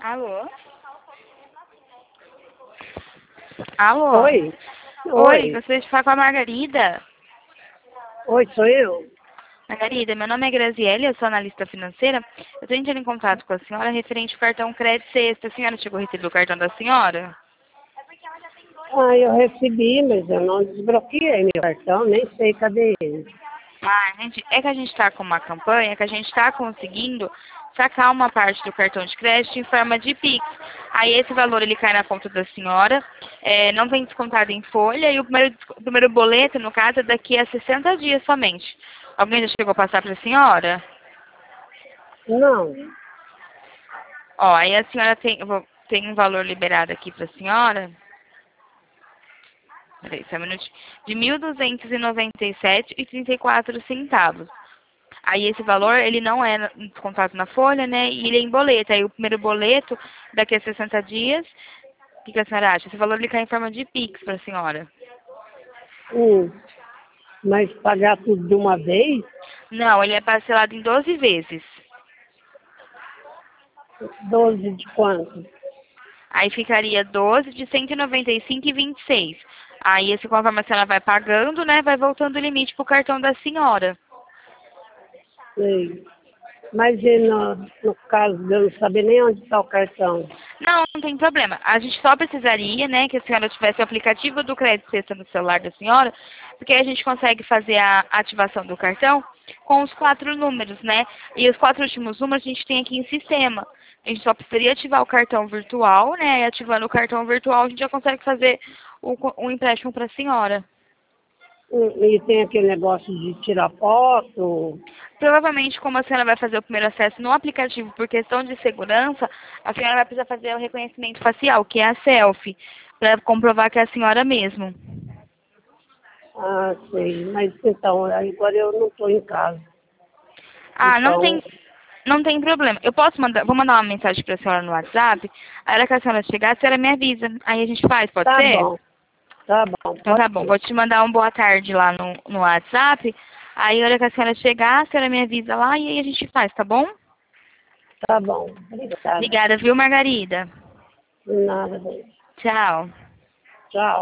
Alô? Alô? Oi? Oi, gostaria de falar com a Margarida. Oi, sou eu? Margarida, meu nome é Graziele, eu sou analista financeira. Eu estou entrando em contato com a senhora referente ao cartão Crédito Sexta. A senhora chegou a receber o cartão da senhora? Ah, eu recebi, mas eu não desbloqueei meu cartão, nem sei cadê ele. Ah, gente, é que a gente está com uma campanha que a gente está conseguindo sacar uma parte do cartão de crédito em forma de Pix. Aí esse valor ele cai na conta da senhora, não vem descontado em folha e o primeiro boleto, no caso, é daqui a 60 dias somente. Alguém já chegou a passar para a senhora? Não. Ó, aí a senhora tem um valor liberado aqui para a senhora. Peraí, só um minutinho. De 1.297,34 centavos. Aí esse valor, ele não é descontado na folha, né? E ele é em boleto. Aí o primeiro boleto, daqui a 60 dias, o que a senhora acha? Esse valor ele cai em forma de Pix para a senhora. Mas pagar tudo de uma vez? Não, ele é parcelado em 12 vezes. 12 de quanto? Aí ficaria 12 de 195,26. Aí, esse conforme a senhora vai pagando, né? Vai voltando o limite pro cartão da senhora. Sei. Mas e no caso de eu não saber nem onde está o cartão? Não, não tem problema. A gente só precisaria, né, que a senhora tivesse o aplicativo do Crédito Sexta no celular da senhora, porque aí a gente consegue fazer a ativação do cartão com os 4 números, né? E os 4 últimos números a gente tem aqui em sistema. A gente só precisaria ativar o cartão virtual, né? E ativando o cartão virtual a gente já consegue fazer o empréstimo para a senhora. E tem aquele negócio de tirar foto? Provavelmente, como a senhora vai fazer o primeiro acesso no aplicativo por questão de segurança, a senhora vai precisar fazer o reconhecimento facial, que é a selfie, para comprovar que é a senhora mesmo. Ah, sei. Mas então, agora eu não estou em casa. Ah, Então, não tem problema. Eu posso mandar, vou mandar uma mensagem para a senhora no WhatsApp. A hora que a senhora chegar, a senhora me avisa. Aí a gente faz, pode tá ser? bom. Tá bom, Então pode tá bom, ser. vou te mandar um boa tarde lá no WhatsApp. Aí a hora que a senhora chegar, a senhora me avisa lá e aí a gente faz, tá bom? Tá bom. Obrigada. Obrigada, viu, Margarida? Nada, bem. Tchau. Tchau.